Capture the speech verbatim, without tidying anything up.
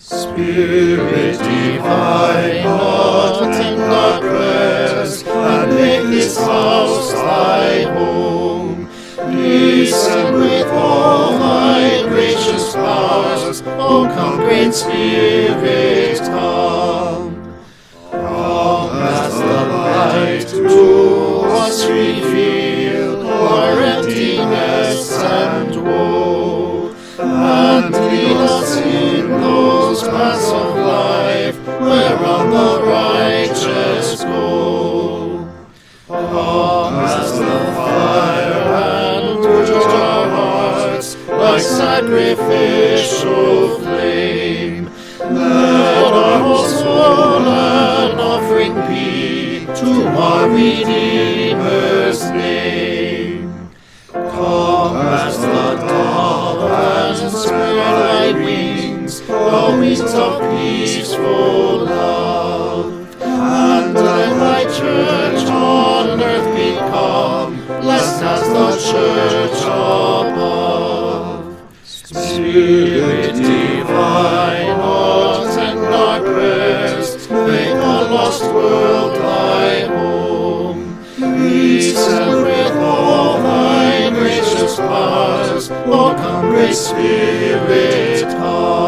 Spirit divine, not in dark rest, and make this house thy home. Listen with all thy gracious powers, O come, great Spirit, come. Come as the light to us reveal our emptiness and woe, and lead us in those paths of life whereon the righteous go. Come as the fire and purge our hearts like sacrificial flame. Let our whole soul an offering be to our Redeemer's name. Come as the dove and spread thy wings, the wings of peaceful love, and let thy church on earth become blessed as the church above. Spirit divine, not in dark rest, make the lost world thy home. Listen with all thy gracious powers, O come, great Spirit, come.